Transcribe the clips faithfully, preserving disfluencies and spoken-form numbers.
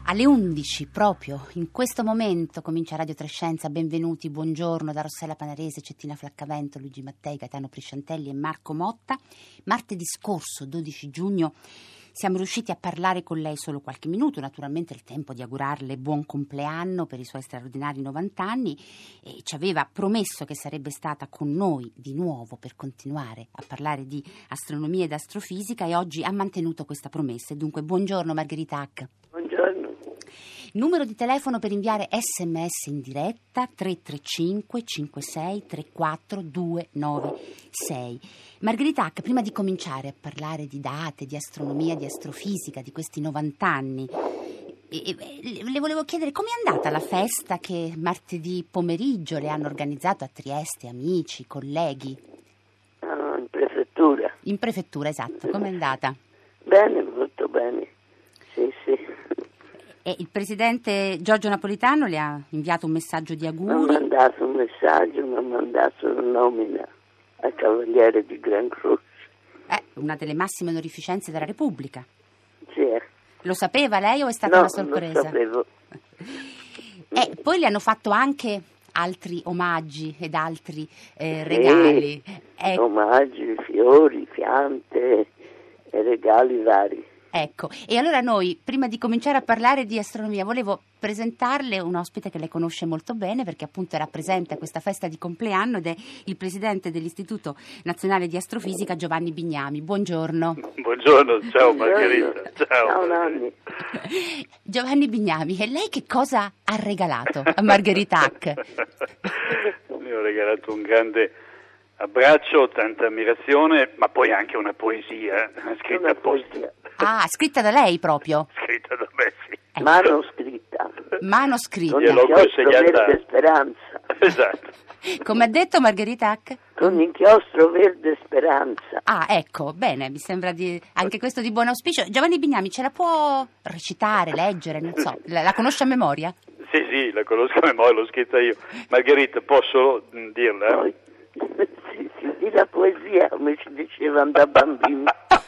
Alle undici, proprio in questo momento, comincia Radio Trescenza. Benvenuti, buongiorno da Rossella Panarese, Cettina Flaccavento, Luigi Mattei, Gaetano Prisciantelli e Marco Motta. Martedì scorso, dodici giugno, siamo riusciti a parlare con lei solo qualche minuto, naturalmente il tempo di augurarle buon compleanno per i suoi straordinari novanta anni, e ci aveva promesso che sarebbe stata con noi di nuovo per continuare a parlare di astronomia ed astrofisica, e oggi ha mantenuto questa promessa. E dunque buongiorno Margherita Hack. Buongiorno. Numero di telefono per inviare sms in diretta tre tre cinque cinque sei tre quattro due nove sei. Margherita Hack, prima di cominciare a parlare di date, di astronomia, di astrofisica, di questi novanta anni, le volevo chiedere com'è andata la festa che martedì pomeriggio le hanno organizzato a Trieste, amici, colleghi? Ah, in prefettura. In prefettura, esatto. Com'è andata? Bene, molto bene. Sì, sì. E il presidente Giorgio Napolitano le ha inviato un messaggio di Mi ha auguri? mandato un messaggio, mi ha mandato una nomina a Cavaliere di Gran Croce. Eh, una delle massime onorificenze della Repubblica. Sì, eh. Lo sapeva lei o è stata No, una sorpresa? non sapevo. E poi le hanno fatto anche altri omaggi ed altri eh, Sì, regali. Eh, omaggi, fiori, piante e regali vari. ecco, e allora noi, prima di cominciare a parlare di astronomia, volevo presentarle un ospite che lei conosce molto bene, perché appunto era presente a questa festa di compleanno, ed è il presidente dell'Istituto Nazionale di Astrofisica, Giovanni Bignami. Buongiorno. Buongiorno, ciao Margherita. Ciao. Ciao Nanni. Giovanni Bignami, e lei che cosa ha regalato a Margherita Hack? Mi ho regalato un grande abbraccio, tanta ammirazione, ma poi anche una poesia scritta Una apposta. poesia. Ah, scritta da lei proprio? Scritta da me, sì. Ecco. Manoscritta. Manoscritta. Con Gliel'ho inchiostro consegnata. verde speranza. Esatto. Come ha detto Margherita Hack? Con inchiostro verde speranza. Ah, ecco, bene, mi sembra di anche questo di buon auspicio. Giovanni Bignami, ce la può recitare, leggere, non so, la, la conosce a memoria? Sì, sì, la conosco a memoria, l'ho scritta io. Margherita, posso mm, dirla? Poi, sì, sì, di la poesia, come ci dicevano da bambini.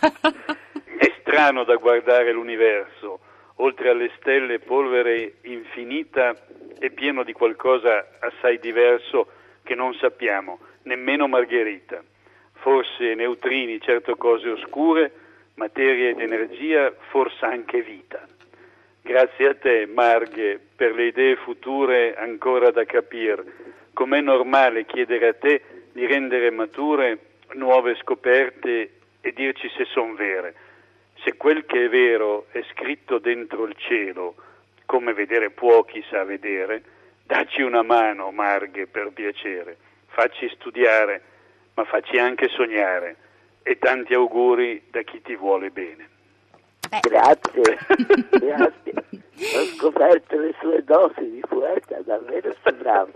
È strano da guardare l'universo, oltre alle stelle polvere infinita e pieno di qualcosa assai diverso che non sappiamo, nemmeno Margherita. Forse neutrini, certo cose oscure, materia ed energia, forse anche vita. Grazie a te, Marghe, per le idee future ancora da capire. Com'è normale chiedere a te di rendere mature nuove scoperte e dirci se son vere. Se quel che è vero è scritto dentro il cielo, come vedere può chi sa vedere, dacci una mano, Marghe, per piacere. Facci studiare, ma facci anche sognare. E tanti auguri da chi ti vuole bene. Beh. Grazie, grazie. Ho scoperto le sue dosi di poeta, davvero sei bravo.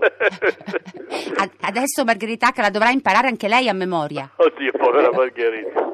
A- adesso Margherita Hack la dovrà imparare anche lei a memoria. Oddio, povera Margherita.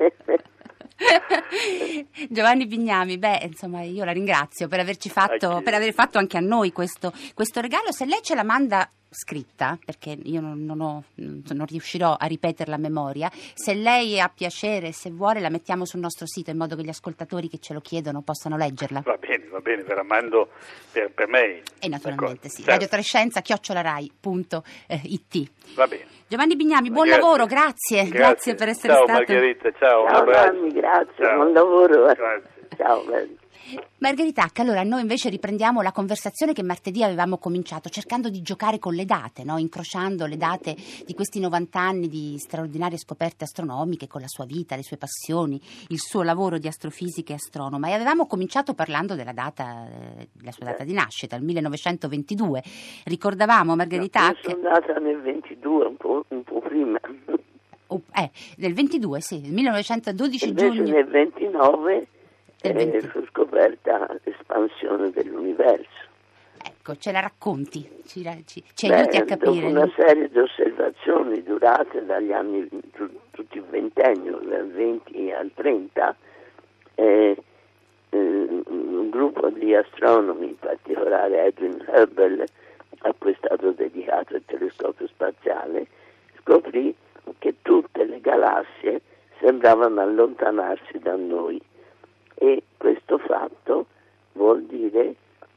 Giovanni Bignami, beh, insomma, io la ringrazio per averci fatto, Anch'io. per aver fatto anche a noi questo, questo regalo. Se lei ce la manda scritta, perché io non, non, ho, non riuscirò a ripeterla a memoria, se lei ha piacere, se vuole, la mettiamo sul nostro sito in modo che gli ascoltatori che ce lo chiedono possano leggerla. Va bene, va bene, ve la mando per, per mail. E naturalmente D'accordo. sì, Certo. Radio Trescenza chiocciola rai punto it. Va bene. Giovanni Bignami, buon Grazie. lavoro, grazie, grazie, Grazie. per essere ciao, stato. Margherita, ciao, un Ciao abbraccio. Nanni, grazie, Ciao. buon lavoro. eh. Grazie. Ciao, bello. Margherita Hack, allora noi invece riprendiamo la conversazione che martedì avevamo cominciato, cercando di giocare con le date, no? Incrociando le date di questi novanta anni di straordinarie scoperte astronomiche con la sua vita, le sue passioni, il suo lavoro di astrofisica e astronoma, e avevamo cominciato parlando della data, eh, della sua data di nascita, il millenovecentoventidue. Ricordavamo, Margherita Io Hack, sono nata nel ventidue, un po', un po' prima. oh, eh, nel ventidue, sì, il millenovecentododici Invece giugno. nel ventinove Del eh, venti. fu scoperta l'espansione dell'universo. Ecco, ce la racconti, ci, ra- ci, ci Beh, aiuti a dopo capire. una no? serie di osservazioni durate dagli anni, tu- tutti il ventennio, dal venti al trenta, eh, eh, un gruppo di astronomi, in particolare Edwin Hubble, a cui è stato dedicato il telescopio spaziale, scoprì che tutte le galassie sembravano allontanarsi da noi, e questo fatto vuol dire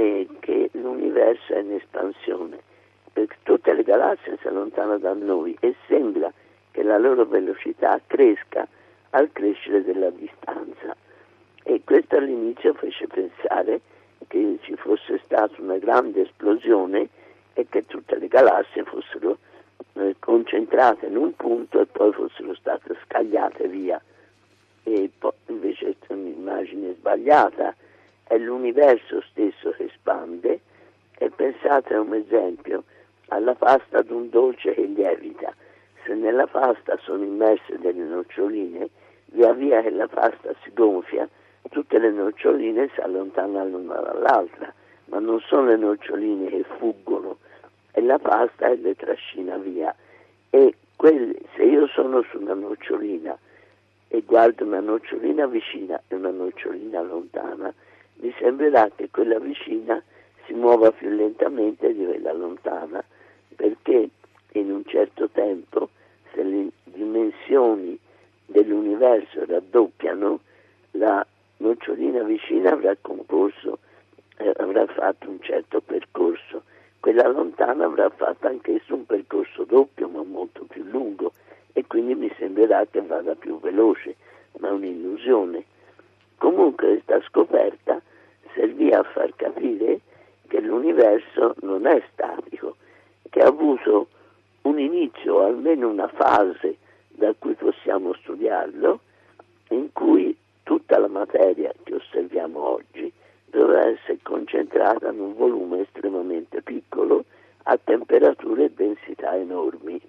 eh, che l'universo è in espansione, perché tutte le galassie si allontanano da noi e sembra che la loro velocità cresca al crescere della distanza, e questo all'inizio fece pensare che ci fosse stata una grande esplosione e che tutte le galassie fossero eh, concentrate in un punto e poi fossero state scagliate via. E poi invece è un'immagine sbagliata, è l'universo stesso che espande. E pensate a un esempio, alla pasta ad un dolce che lievita. Se nella pasta sono immerse delle noccioline, via via che la pasta si gonfia, tutte le noccioline si allontanano l'una dall'altra, ma non sono le noccioline che fuggono, è la pasta che le trascina via. E quelli, se io sono su una nocciolina e guardo una nocciolina vicina e una nocciolina lontana, mi sembrerà che quella vicina si muova più lentamente di quella lontana, perché in un certo tempo, se le dimensioni dell'universo raddoppiano, la nocciolina vicina avrà concorso, eh, avrà fatto un certo percorso, quella lontana avrà fatto anch'esso un percorso doppio ma molto più lungo, e quindi mi sembrerà che vada più veloce, ma è un'illusione. Comunque questa scoperta servì a far capire che l'universo non è statico, che ha avuto un inizio, almeno una fase da cui possiamo studiarlo, in cui tutta la materia che osserviamo oggi dovrà essere concentrata in un volume estremamente piccolo a temperature e densità enormi,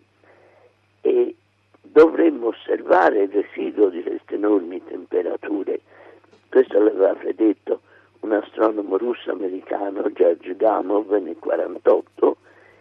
e dovremmo osservare il residuo di queste enormi temperature. Questo l'aveva predetto un astronomo russo-americano, George Gamow, nel quarantotto,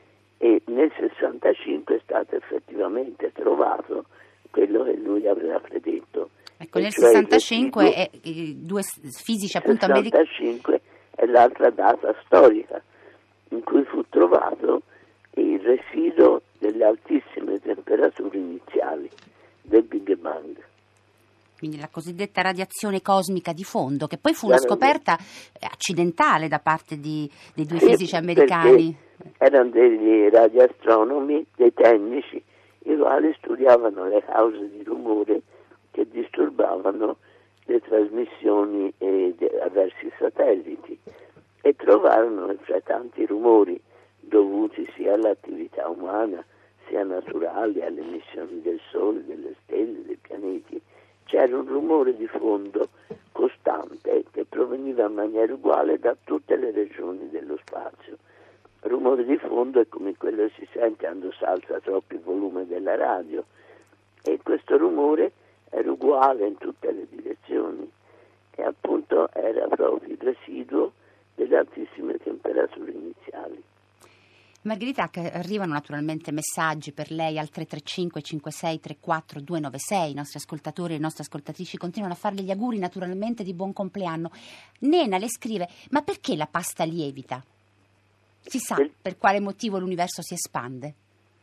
e nel sessantacinque è stato effettivamente trovato quello che lui aveva predetto. Ecco, nel cioè sessantacinque è, eh, due fisici appunto americani. sessantacinque è l'altra data storica in cui fu trovato il residuo delle altissime temperature iniziali del Big Bang. Quindi la cosiddetta radiazione cosmica di fondo, che poi fu La una scoperta accidentale da parte di, dei due sì, fisici americani. Erano degli radioastronomi, dei tecnici, i quali studiavano le cause di rumore che disturbavano le trasmissioni eh, verso i satelliti, e trovarono fra tanti rumori dovuti sia all'attività umana sia naturali, alle emissioni del Sole, delle stelle, dei pianeti, c'era un rumore di fondo costante che proveniva in maniera uguale da tutte le regioni dello spazio. Il rumore di fondo è come quello che si sente quando si alza troppo il volume della radio, e questo rumore era uguale in tutte le direzioni, e appunto era proprio il residuo delle altissime temperature iniziali. Margherita, arrivano naturalmente messaggi per lei al tre tre cinque cinque sei tre quattro due nove sei, i nostri ascoltatori e le nostre ascoltatrici continuano a farle gli auguri naturalmente di buon compleanno. Nena le scrive: ma perché la pasta lievita? Si sa per quale motivo l'universo si espande?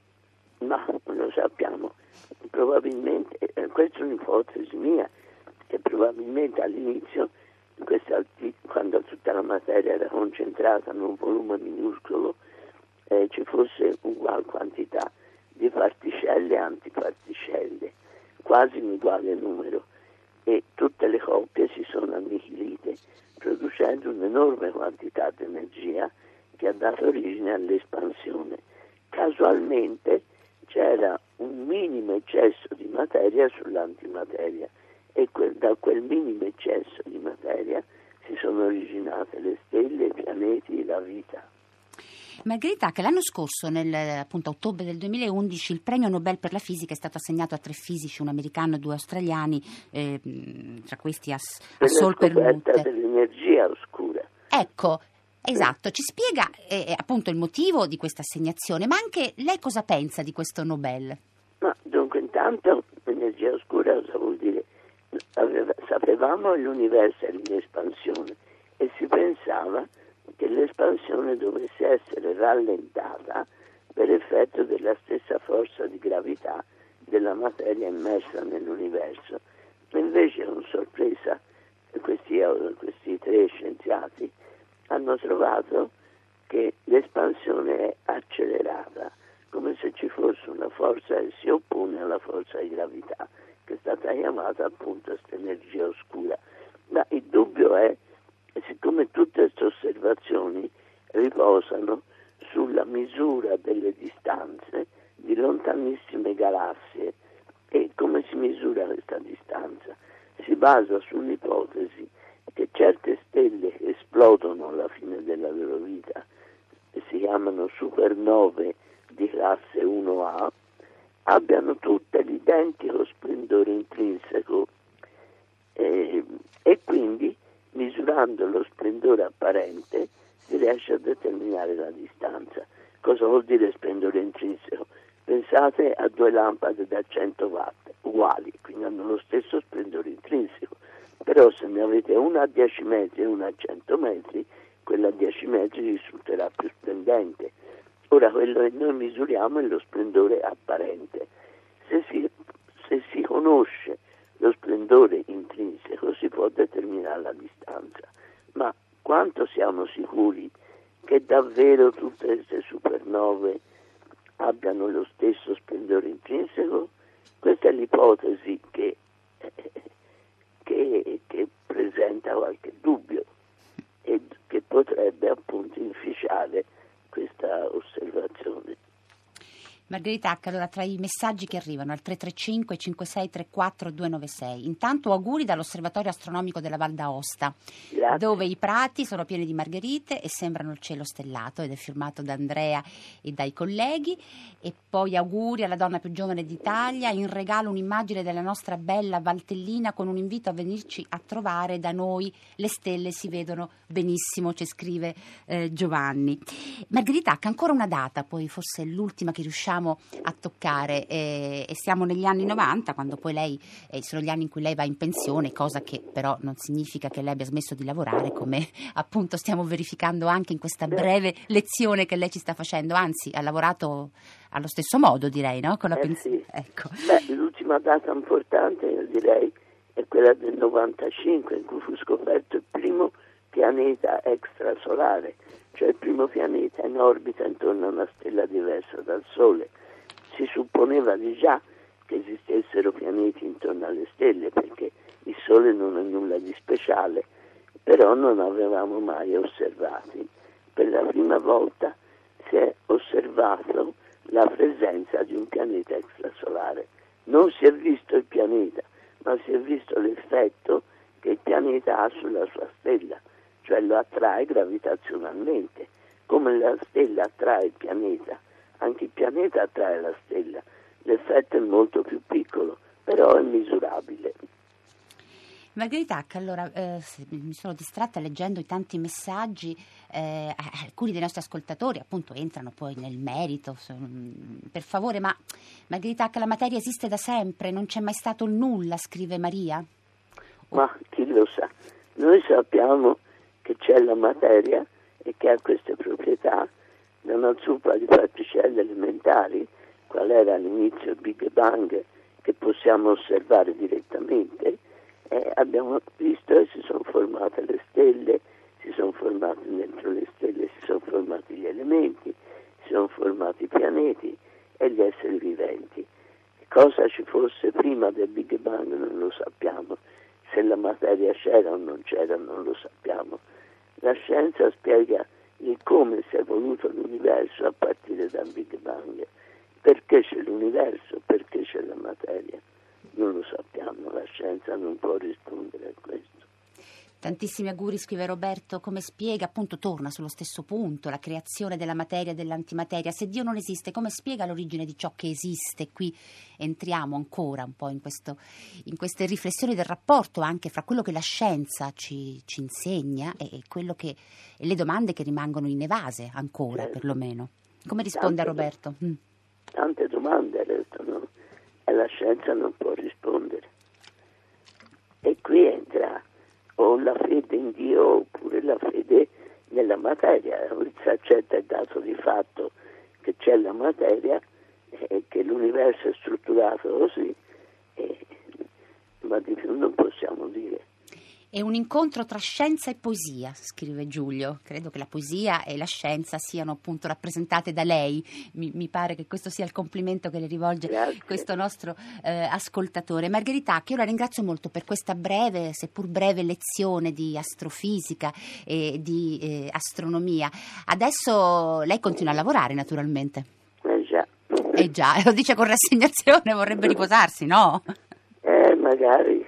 Ma non lo sappiamo, probabilmente, eh, questa è un'ipotesi mia, che probabilmente all'inizio, questa, quando tutta la materia era concentrata in un volume minuscolo, Eh, ci fosse uguale quantità di particelle e antiparticelle, quasi in uguale numero, e tutte le coppie si sono annichilite, producendo un'enorme quantità di energia che ha dato origine all'espansione. Casualmente c'era un minimo eccesso di materia sull'antimateria, e quel, da quel minimo eccesso di materia si sono originate le stelle, i pianeti e la vita. Margherita, che l'anno scorso, nel appunto ottobre del duemilaundici, il premio Nobel per la fisica è stato assegnato a tre fisici, un americano e due australiani, eh, tra questi a, a Sol Perlmutter. Dell'energia oscura. Ecco, esatto, ci spiega eh, appunto il motivo di questa assegnazione, ma anche lei cosa pensa di questo Nobel? Ma dunque, intanto l'energia oscura cosa vuol dire? Aveva, sapevamo che l'universo era in espansione e si pensava che l'espansione dovesse essere rallentata per effetto della stessa forza di gravità della materia immersa nell'universo. Invece, con sorpresa, questi, questi tre scienziati hanno trovato che l'espansione è accelerata, come se ci fosse una forza che si oppone alla forza di gravità, che è stata chiamata appunto questa energia oscura. Ma il dubbio è, siccome tutte queste osservazioni riposano sulla misura delle distanze di lontanissime galassie, e come si misura questa distanza? Si basa sull'ipotesi che certe stelle che esplodono alla fine della loro vita, che si chiamano supernove di classe uno A, abbiano tutte l'identico splendore intrinseco, eh, e quindi misurando lo splendore apparente si riesce a determinare la distanza. Cosa vuol dire splendore intrinseco? Pensate a due lampade da cento watt uguali, quindi hanno lo stesso splendore intrinseco, però se ne avete una a dieci metri e una a cento metri, quella a dieci metri risulterà più splendente. Ora, quello che noi misuriamo è lo splendore apparente. Se si, se si conosce lo splendore intrinseco si può determinare la distanza, ma quanto siamo sicuri che davvero tutte queste supernove abbiano lo stesso splendore intrinseco? Questa è l'ipotesi che, che, che presenta qualche dubbio e che potrebbe appunto inficiare questa osservazione. Margherita Hack, allora tra i messaggi che arrivano al tre tre cinque cinque sei tre quattro due nove sei, intanto auguri dall'Osservatorio Astronomico della Val d'Aosta, Grazie. Dove i prati sono pieni di margherite e sembrano il cielo stellato, ed è firmato da Andrea e dai colleghi. E poi auguri alla donna più giovane d'Italia, in regalo un'immagine della nostra bella Valtellina con un invito a venirci a trovare da noi, le stelle si vedono benissimo, ci scrive eh, Giovanni. Margherita Hack, ancora una data, poi forse l'ultima che riusciamo a toccare, eh, e siamo negli anni novanta, quando poi lei eh, sono gli anni in cui lei va in pensione, cosa che però non significa che lei abbia smesso di lavorare, come appunto stiamo verificando anche in questa breve lezione che lei ci sta facendo, anzi ha lavorato allo stesso modo, direi, no? Con la eh pensione. Sì. Ecco. Beh, l'ultima data importante, io direi, è quella del novantacinque, in cui fu scoperto il primo pianeta extrasolare, cioè il primo pianeta in orbita intorno a una stella diversa dal Sole. Si supponeva di già che esistessero pianeti intorno alle stelle, perché il Sole non è nulla di speciale, però non avevamo mai osservati. Per la prima volta si è osservato la presenza di un pianeta extrasolare. Non si è visto il pianeta, ma si è visto l'effetto che il pianeta ha sulla sua stella, cioè lo attrae gravitazionalmente. Come la stella attrae il pianeta, anche il pianeta attrae la stella. L'effetto è molto più piccolo, però è misurabile. Margherita Hack, allora eh, mi sono distratta leggendo i tanti messaggi, eh, alcuni dei nostri ascoltatori appunto entrano poi nel merito, per favore, ma Margherita Hack, la materia esiste da sempre, non c'è mai stato il nulla, scrive Maria? Ma chi lo sa? Noi sappiamo che c'è la materia e che ha queste proprietà da una zuppa di particelle elementari, qual era all'inizio il Big Bang, che possiamo osservare direttamente. Eh, abbiamo visto che si sono formate le stelle, si sono formate dentro le stelle, si sono formati gli elementi, si sono formati i pianeti e gli esseri viventi. Cosa ci fosse prima del Big Bang non lo sappiamo, se la materia c'era o non c'era non lo sappiamo. La scienza spiega il come si è evoluto l'universo a partire dal Big Bang. Perché c'è l'universo, perché c'è la materia? Non lo sappiamo, la scienza non può rispondere a questo. Tantissimi auguri, scrive Roberto. Come spiega, appunto torna sullo stesso punto, la creazione della materia e dell'antimateria. Se Dio non esiste, come spiega l'origine di ciò che esiste? Qui entriamo ancora un po' in, questo, in queste riflessioni del rapporto anche fra quello che la scienza ci, ci insegna e, e, quello che, e le domande che rimangono inevase ancora, certo. Perlomeno. Come risponde tante, a Roberto? Mm. Tante domande restano e la scienza non può rispondere. E qui entra o la fede in Dio oppure la fede nella materia. Il saccetto è dato di fatto che c'è la materia e che l'universo è strutturato così, e, ma di più non possiamo dire. È un incontro tra scienza e poesia, scrive Giulio. Credo che la poesia e la scienza siano appunto rappresentate da lei. Mi, mi pare che questo sia il complimento che le rivolge Grazie. questo nostro eh, ascoltatore. Margherita, che io la ringrazio molto per questa breve, seppur breve lezione di astrofisica e di eh, astronomia. Adesso lei continua a lavorare, naturalmente. Eh già. Eh già, lo dice con rassegnazione, vorrebbe riposarsi, no? Eh, magari.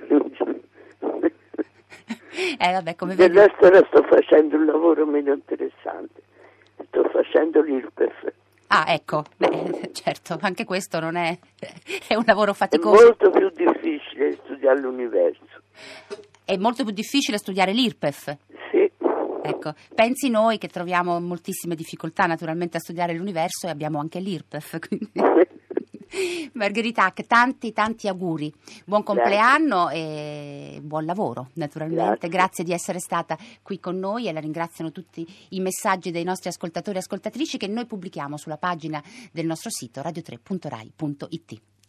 Eh, vabbè, come Del vedi... resto ora sto facendo un lavoro meno interessante. Sto facendo l'I R P E F. Ah, ecco, beh, certo, anche questo non è, è un lavoro È faticoso. molto più difficile studiare l'universo. È molto più difficile studiare l'I R P E F. Sì. Ecco, pensi noi che troviamo moltissime difficoltà naturalmente a studiare l'universo e abbiamo anche l'I R P E F, quindi... Margherita, tanti tanti auguri, buon compleanno e buon lavoro naturalmente. Grazie. Grazie di essere stata qui con noi e la ringraziano tutti i messaggi dei nostri ascoltatori e ascoltatrici che noi pubblichiamo sulla pagina del nostro sito radio tre punto rai punto it.